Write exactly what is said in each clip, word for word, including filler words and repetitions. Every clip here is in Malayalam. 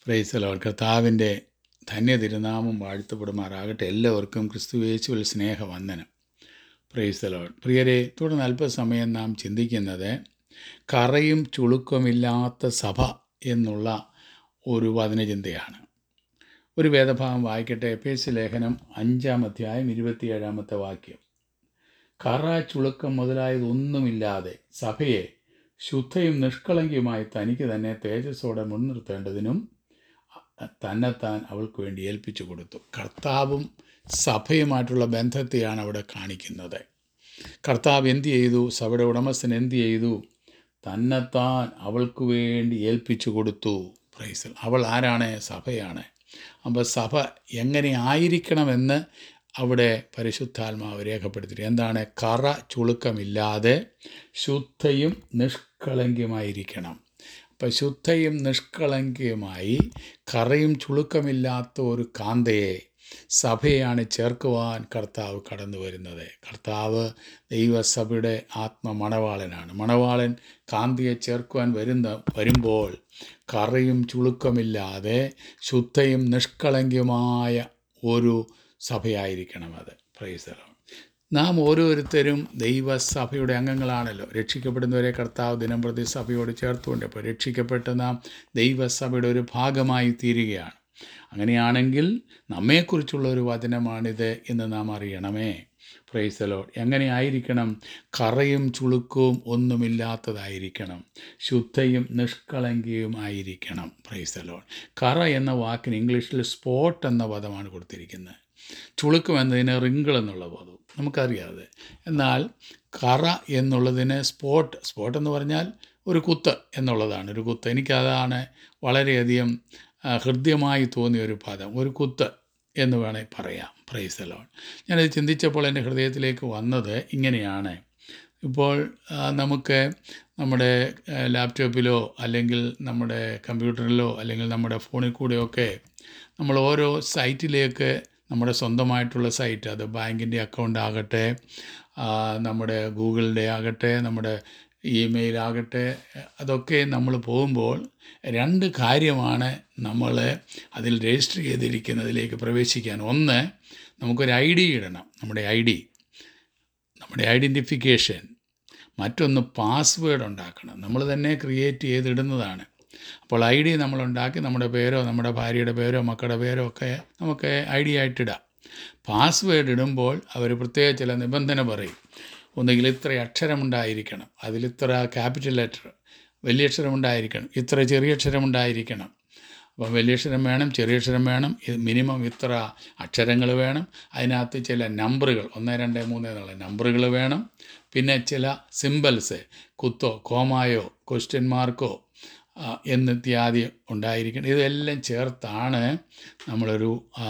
Price the Lord. കർത്താവിൻ്റെ ധന്യ തിരുനാമം വാഴ്ത്തപ്പെടുമാറാകട്ടെ. എല്ലാവർക്കും ക്രിസ്തുയേശുവിൽ സ്നേഹവന്ദനം. Praise the lord. പ്രിയരെ, തുടർന്ന് അല്പസമയം നാം ചിന്തിക്കുന്നത് കറയും ചുളുക്കമില്ലാത്ത സഭ എന്നുള്ള ഒരു വചനചിന്തയാണ്. ഒരു വേദഭാഗം വായിക്കട്ടെ. എഫേസ്യ ലേഖനം അഞ്ചാം അധ്യായം ഇരുപത്തിയേഴാമത്തെ വാക്യം. കറ ചുളുക്കം മുതലായതൊന്നുമില്ലാതെ സഭയെ ശുദ്ധയും നിഷ്കളങ്കയുമായി തനിക്ക് തന്നെ തേജസ്സോടെ മുൻനിർത്തേണ്ടതിനും തന്നെത്താൻ അവൾക്ക് വേണ്ടി ഏൽപ്പിച്ചു കൊടുത്തു. കർത്താവും സഭയുമായിട്ടുള്ള ബന്ധത്തെയാണ് അവിടെ കാണിക്കുന്നത്. കർത്താവ് എന്ത് ചെയ്തു? സഭയുടെ ഉടമസ്ഥൻ എന്ത് ചെയ്തു? തന്നെത്താൻ അവൾക്ക് വേണ്ടി ഏൽപ്പിച്ചു കൊടുത്തു. പ്രൈസ്. അവൾ ആരാണ്? സഭയാണ്. അപ്പോൾ സഭ എങ്ങനെ ആയിരിക്കണമെന്ന് അവിടെ പരിശുദ്ധാത്മാവ് രേഖപ്പെടുത്തി. എന്താണ്? കറ ചുളുക്കമില്ലാതെ ശുദ്ധയും നിഷ്കളങ്കയുമായിരിക്കണം. അപ്പം ശുദ്ധയും നിഷ്കളങ്കയുമായി കറയും ചുളുക്കമില്ലാത്ത ഒരു കാന്തയെ, സഭയാണ് ചേർക്കുവാൻ കർത്താവ് കടന്നു വരുന്നത്. കർത്താവ് ദൈവസഭയുടെ ആത്മമണവാളനാണ്. മണവാളൻ കാന്തയെ ചേർക്കുവാൻ വരുന്ന വരുമ്പോൾ കറയും ചുളുക്കമില്ലാതെ ശുദ്ധയും നിഷ്കളങ്കയുമായ ഒരു സഭയായിരിക്കണം അത്. Praise the lord. നാം ഓരോരുത്തരും ദൈവസഭയുടെ അംഗങ്ങളാണല്ലോ. രക്ഷിക്കപ്പെടുന്നവരെ കർത്താവ് ദിനംപ്രതി സഭയോട് ചേർത്തുകൊണ്ട് ഇപ്പോൾ രക്ഷിക്കപ്പെട്ട് നാം ദൈവസഭയുടെ ഒരു ഭാഗമായി തീരുകയാണ്. അങ്ങനെയാണെങ്കിൽ നമ്മെക്കുറിച്ചുള്ള ഒരു വചനമാണിത് എന്ന് നാം അറിയണമേ. Price the Lord. എങ്ങനെയായിരിക്കണം? കറയും ചുളുക്കവും ഒന്നുമില്ലാത്തതായിരിക്കണം, ശുദ്ധയും നിഷ്കളങ്കയും ആയിരിക്കണം. Praise the lord. കറ എന്ന വാക്കിന് ഇംഗ്ലീഷിൽ സ്പോട്ട് എന്ന പദമാണ് കൊടുത്തിരിക്കുന്നത്. ചുളുക്കം എന്നതിന് റിങ്കിൾ എന്നുള്ള പദവും നമുക്കറിയാതെ. എന്നാൽ കറ എന്നുള്ളതിന് സ്പോട്ട് സ്പോട്ട് എന്ന് പറഞ്ഞാൽ ഒരു കുത്ത് എന്നുള്ളതാണ്. ഒരു കുത്ത്, എനിക്കതാണ് വളരെയധികം ഹൃദ്യമായി തോന്നിയ ഒരു പദം, ഒരു കുത്ത് എന്ന് വേണമെങ്കിൽ പറയാം. Praise the lord. ഞാനത് ചിന്തിച്ചപ്പോൾ എൻ്റെ ഹൃദയത്തിലേക്ക് വന്നത് ഇങ്ങനെയാണ്. ഇപ്പോൾ നമുക്ക് നമ്മുടെ ലാപ്ടോപ്പിലോ അല്ലെങ്കിൽ നമ്മുടെ കമ്പ്യൂട്ടറിലോ അല്ലെങ്കിൽ നമ്മുടെ ഫോണിൽ കൂടെയൊക്കെ നമ്മൾ ഓരോ സൈറ്റിലേക്ക്, നമ്മുടെ സ്വന്തമായിട്ടുള്ള സൈറ്റ്, അത് ബാങ്കിൻ്റെ അക്കൗണ്ട് ആകട്ടെ, നമ്മുടെ ഗൂഗിളിൻ്റെ ആകട്ടെ, നമ്മുടെ ഇമെയിൽ ആകട്ടെ, അതൊക്കെ നമ്മൾ പോകുമ്പോൾ രണ്ട് കാര്യമാണ് നമ്മൾ അതിൽ രജിസ്റ്റർ ചെയ്തിരിക്കുന്നതിലേക്ക് പ്രവേശിക്കാൻ. ഒന്ന്, നമുക്കൊരു ഐ ഡി ഇടണം, നമ്മുടെ ഐ ഡി, നമ്മുടെ ഐഡൻറ്റിഫിക്കേഷൻ. മറ്റൊന്ന് പാസ്വേഡ് ഉണ്ടാക്കണം, നമ്മൾ തന്നെ ക്രിയേറ്റ് ചെയ്തിടുന്നതാണ്. അപ്പോൾ ഐ ഡി നമ്മളുണ്ടാക്കി നമ്മുടെ പേരോ നമ്മുടെ ഭാര്യയുടെ പേരോ മക്കളുടെ പേരോ ഒക്കെ നമുക്ക് ഐ ഡി ആയിട്ടിടാം. പാസ്വേഡ് ഇടുമ്പോൾ അവർ പ്രത്യേക ചില നിബന്ധന പറയും. ഒന്നുകിൽ ഇത്ര അക്ഷരമുണ്ടായിരിക്കണം, അതിലിത്ര ക്യാപിറ്റൽ ലെറ്റർ, വലിയ അക്ഷരമുണ്ടായിരിക്കണം, ഇത്ര ചെറിയ അക്ഷരമുണ്ടായിരിക്കണം. അപ്പം വലിയ അക്ഷരം വേണം, ചെറിയ അക്ഷരം വേണം, മിനിമം ഇത്ര അക്ഷരങ്ങൾ വേണം. അതിനകത്ത് ചില നമ്പറുകൾ, ഒന്ന് രണ്ട് മൂന്ന് എന്നുള്ള നമ്പറുകൾ വേണം. പിന്നെ ചില സിംബൽസ്, കുത്തോ കോമായോ ക്വസ്റ്റ്യൻ മാർക്കോ എന്നിത്യാദി ഉണ്ടായിരിക്കണം. ഇതെല്ലാം ചേർത്താണ് നമ്മളൊരു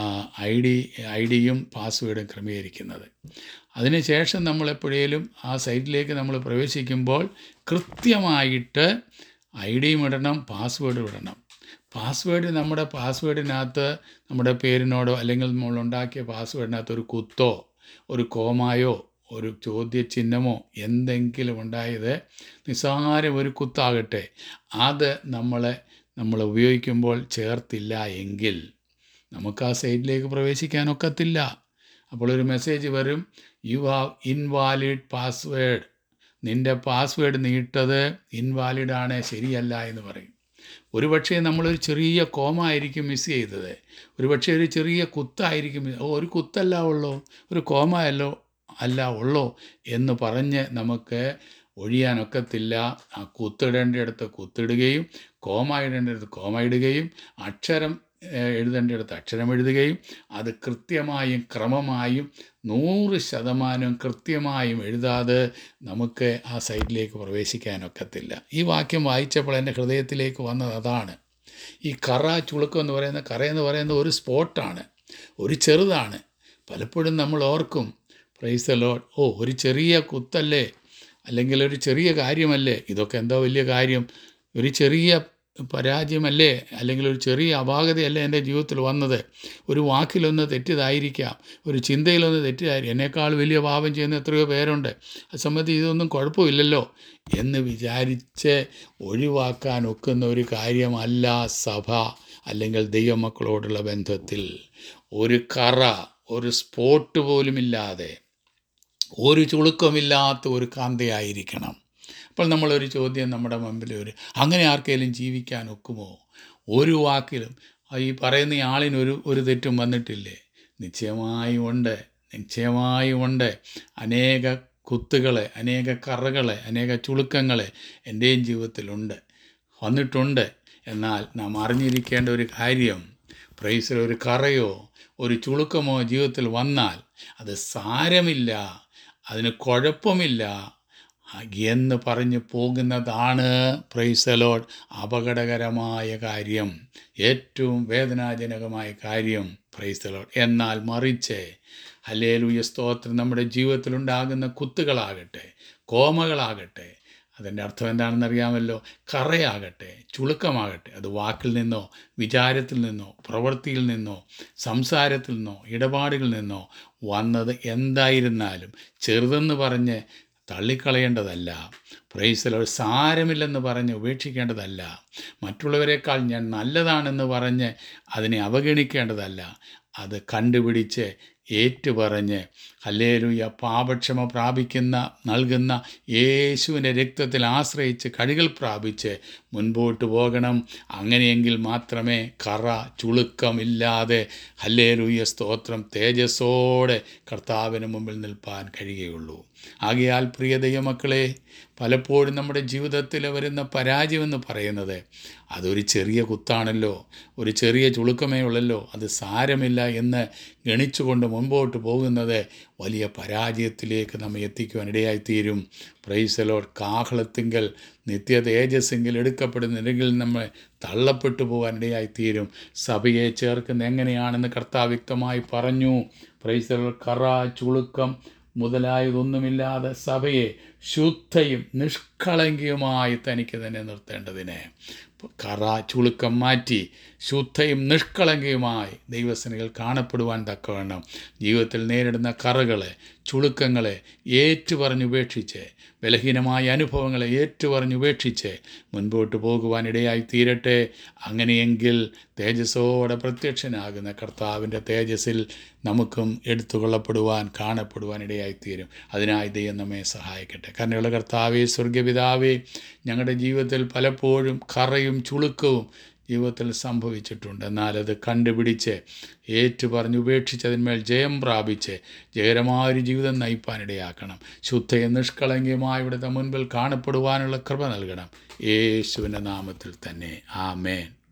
ഐ ഡി ഐ ഡിയും പാസ്വേഡും ക്രമീകരിക്കുന്നത്. അതിനുശേഷം നമ്മളെപ്പോഴേലും ആ സൈറ്റിലേക്ക് നമ്മൾ പ്രവേശിക്കുമ്പോൾ കൃത്യമായിട്ട് ഐ ഡിയും ഇടണം, പാസ്വേഡും ഇടണം. പാസ്വേഡ്, നമ്മുടെ പാസ്വേഡിനകത്ത് നമ്മുടെ പേരിനോടോ അല്ലെങ്കിൽ നമ്മളുണ്ടാക്കിയ പാസ്വേഡിനകത്ത് ഒരു കുത്തോ ഒരു കോമായോ ഒരു ചോദ്യചിഹ്നമോ എന്തെങ്കിലും ഉണ്ടായത്, നിസ്സാരം ഒരു കുത്താകട്ടെ, അത് നമ്മളെ നമ്മൾ ഉപയോഗിക്കുമ്പോൾ ചേർത്തില്ല എങ്കിൽ നമുക്ക് ആ സൈറ്റിലേക്ക് പ്രവേശിക്കാനൊക്കത്തില്ല. അപ്പോൾ ഒരു മെസ്സേജ് വരും, യു ഹാവ് ഇൻവാലിഡ് പാസ്വേഡ്, നിൻ്റെ പാസ്വേഡ് നീട്ടത് ഇൻവാലിഡാണ്, ശരിയല്ല എന്ന് പറയും. ഒരുപക്ഷെ നമ്മളൊരു ചെറിയ കോമ ആയിരിക്കും മിസ് ചെയ്തത്, ഒരുപക്ഷെ ഒരു ചെറിയ കുത്തായിരിക്കും, ഒരു കുത്തല്ല ഉള്ളോ, ഒരു കോമ അല്ലോ അല്ല ഉള്ളോ എന്ന് പറഞ്ഞ് നമുക്ക് ഒഴിയാനൊക്കത്തില്ല. ആ കുത്തിടേണ്ടയിടത്ത് കുത്തിടുകയും കോമ ഇടേണ്ടയിടത്ത് കോമ ഇടുകയും അക്ഷരം എഴുതേണ്ടയിടത്ത് അക്ഷരം എഴുതുകയും അത് കൃത്യമായും ക്രമമായും നൂറ് ശതമാനം കൃത്യമായും എഴുതാതെ നമുക്ക് ആ സൈറ്റിലേക്ക് പ്രവേശിക്കാനൊക്കത്തില്ല. ഈ വാക്യം വായിച്ചപ്പോൾ എൻ്റെ ഹൃദയത്തിലേക്ക് വന്നത് അതാണ്. ഈ കറ ചുളുക്കം എന്ന് പറയുന്ന, കറയെന്ന് പറയുന്ന ഒരു സ്പോട്ടാണ്, ഒരു ചെറുതാണ്. പലപ്പോഴും നമ്മൾ ഓർക്കും, പ്രൈസ് ദി ലോർഡ്, ഓ ഒരു ചെറിയ കുത്തല്ലേ, അല്ലെങ്കിൽ ഒരു ചെറിയ കാര്യമല്ലേ, ഇതൊക്കെ എന്തോ വലിയ കാര്യം, ഒരു ചെറിയ പരാജയമല്ലേ, അല്ലെങ്കിൽ ഒരു ചെറിയ അപാകതയല്ലേ എൻ്റെ ജീവിതത്തിൽ വന്നത്? ഒരു വാക്കിലൊന്ന് തെറ്റിയതായിരിക്കാം, ഒരു ചിന്തയിലൊന്ന് തെറ്റിയതായിരിക്കും. എന്നേക്കാൾ വലിയ പാപം ചെയ്യുന്ന എത്രയോ പേരുണ്ട്, ആ സമയത്ത് ഇതൊന്നും കുഴപ്പമില്ലല്ലോ എന്ന് വിചാരിച്ച് ഒഴിവാക്കാൻ ഒക്കുന്ന ഒരു കാര്യമല്ല സഭ അല്ലെങ്കിൽ ദൈവമക്കളോടുള്ള ബന്ധത്തിൽ. ഒരു കറ, ഒരു സ്പോട്ട് പോലുമില്ലാതെ, ഒരു ചുളുക്കമില്ലാത്ത ഒരു കാന്തയായിരിക്കണം. അപ്പോൾ നമ്മളൊരു ചോദ്യം നമ്മുടെ മുമ്പിൽ ഒരു അങ്ങനെ ആർക്കെങ്കിലും ജീവിക്കാൻ ഒക്കുമോ? ഒരു വാക്കിലും ഈ പറയുന്ന ആളിനൊരു ഒരു തെറ്റും വന്നിട്ടില്ലേ? നിശ്ചയമായും ഉണ്ട്, നിശ്ചയമായും ഉണ്ട്. അനേക കുത്തുകളെ, അനേക കറകളെ, അനേക ചുളുക്കങ്ങളെ എൻ്റെയും ജീവിതത്തിലുണ്ട്, വന്നിട്ടുണ്ട്. എന്നാൽ നാം അറിഞ്ഞിരിക്കേണ്ട ഒരു കാര്യം, പ്രൈസിൽ ഒരു കറയോ ഒരു ചുളുക്കമോ ജീവിതത്തിൽ വന്നാൽ അത് സാരമില്ല, അതിന് കുഴപ്പമില്ല എന്ന് പറഞ്ഞു പോകുന്നതാണ് പ്രൈസ് ദി ലോർഡ് അപകടകരമായ കാര്യം, ഏറ്റവും വേദനാജനകമായ കാര്യം. Praise the lord. എന്നാൽ മറിച്ച് ഹല്ലേലൂയ സ്തോത്രം, നമ്മുടെ ജീവിതത്തിലുണ്ടാകുന്ന കുത്തുകളാകട്ടെ, കോമകളാകട്ടെ, അതിൻ്റെ അർത്ഥം എന്താണെന്ന് അറിയാമല്ലോ. കറയാകട്ടെ, ചുളുക്കമാകട്ടെ, അത് വാക്കിൽ നിന്നോ, വിചാരത്തിൽ നിന്നോ, പ്രവൃത്തിയിൽ നിന്നോ, സംസാരത്തിൽ നിന്നോ, ഇടപാടുകളിൽ നിന്നോ വന്നത് എന്തായിരുന്നാലും ചെറുതെന്ന് പറഞ്ഞ് തള്ളിക്കളയേണ്ടതല്ല. Praise the lord. സാരമില്ലെന്ന് പറഞ്ഞ് ഉപേക്ഷിക്കേണ്ടതല്ല. മറ്റുള്ളവരെക്കാൾ ഞാൻ നല്ലതാണെന്ന് പറഞ്ഞ് അതിനെ അവഗണിക്കേണ്ടതല്ല. അത് കണ്ടുപിടിച്ച് ഏറ്റുപറഞ്ഞ് ഹല്ലേലൂയ പാപക്ഷമ പ്രാപിക്കുന്ന നൽകുന്ന യേശുവിൻ്റെ രക്തത്തിൽ ആശ്രയിച്ച് കഴുകൽ പ്രാപിച്ച് മുൻപോട്ട് പോകണം. അങ്ങനെയെങ്കിൽ മാത്രമേ കറ ചുളുക്കമില്ലാതെ ഹല്ലേലൂയ സ്തോത്രം തേജസ്സോടെ കർത്താവിന് മുമ്പിൽ നിൽപ്പാൻ കഴിയുകയുള്ളൂ. ആകയാൽ പ്രിയ ദൈവമക്കളെ, പലപ്പോഴും നമ്മുടെ ജീവിതത്തിൽ വരുന്ന പരാജയമെന്ന് പറയുന്നത് അതൊരു ചെറിയ കുത്താണല്ലോ, ഒരു ചെറിയ ചുളുക്കമേ ഉള്ളല്ലോ, അത് സാരമില്ല എന്ന് ഗണിച്ചുകൊണ്ട് മുൻപോട്ട് പോകുന്നത് വലിയ പരാജയത്തിലേക്ക് നമ്മെ എത്തിക്കുവാൻ ഇടയായിത്തീരും. Praise the lord. കാഹളത്തിങ്കൽ നിത്യ തേജസ്സെങ്കിൽ എടുക്കപ്പെടുന്നില്ലെങ്കിൽ നമ്മൾ തള്ളപ്പെട്ടു പോകാൻ ഇടയായിത്തീരും. സഭയെ ചേർക്കുന്ന എങ്ങനെയാണെന്ന് കർത്താവ് വ്യക്തമായി പറഞ്ഞു. Praise the lord. കറ, ചുളുക്കം മുതലായതൊന്നുമില്ലാതെ സഭയെ ശുദ്ധയും നിഷ്കളങ്കയുമായി തനിക്ക് തന്നെ നിർത്തേണ്ടതിന് കറ ചുളുക്കം മാറ്റി ശുദ്ധയും നിഷ്കളങ്കയുമായി ദൈവസന്നിധിയിൽ കാണപ്പെടുവാൻ തക്കവണ്ണം ജീവിതത്തിൽ നേരിടുന്ന കറകളെ, ചുളുക്കങ്ങളെ ഏറ്റുപറഞ്ഞുപേക്ഷിച്ച്, ബലഹീനമായ അനുഭവങ്ങളെ ഏറ്റുപറഞ്ഞുപേക്ഷിച്ച് മുൻപോട്ട് പോകുവാൻ ഇടയായി തീരട്ടെ. അങ്ങനെയെങ്കിൽ തേജസ്സോടെ പ്രത്യക്ഷനാകുന്ന കർത്താവിൻ്റെ തേജസ്സിൽ നമുക്കും എടുത്തുകൊള്ളപ്പെടുവാൻ, കാണപ്പെടുവാൻ ഇടയായിത്തീരും. അതിനായി ദൈവം നമ്മെ സഹായിക്കട്ടെ. കരുണയുള്ള കർത്താവേ, സ്വർഗപിതാവേ, ഞങ്ങളുടെ ജീവിതത്തിൽ പലപ്പോഴും കറയും ചുളുക്കവും ജീവിതത്തിൽ സംഭവിച്ചിട്ടുണ്ട്. എന്നാൽ അത് കണ്ടുപിടിച്ച് ഏറ്റുപറഞ്ഞ് ഉപേക്ഷിച്ച് അതിന്മേൽ ജയം പ്രാപിച്ച് ജയകരമായൊരു ജീവിതം നയിപ്പാനിടയാക്കണം. ശുദ്ധയും നിഷ്കളങ്കയുമായി ഇവിടുത്തെ മുൻപിൽ കാണപ്പെടുവാനുള്ള കൃപ നൽകണം. യേശുവിൻ്റെ നാമത്തിൽ തന്നെ. ആമേൻ.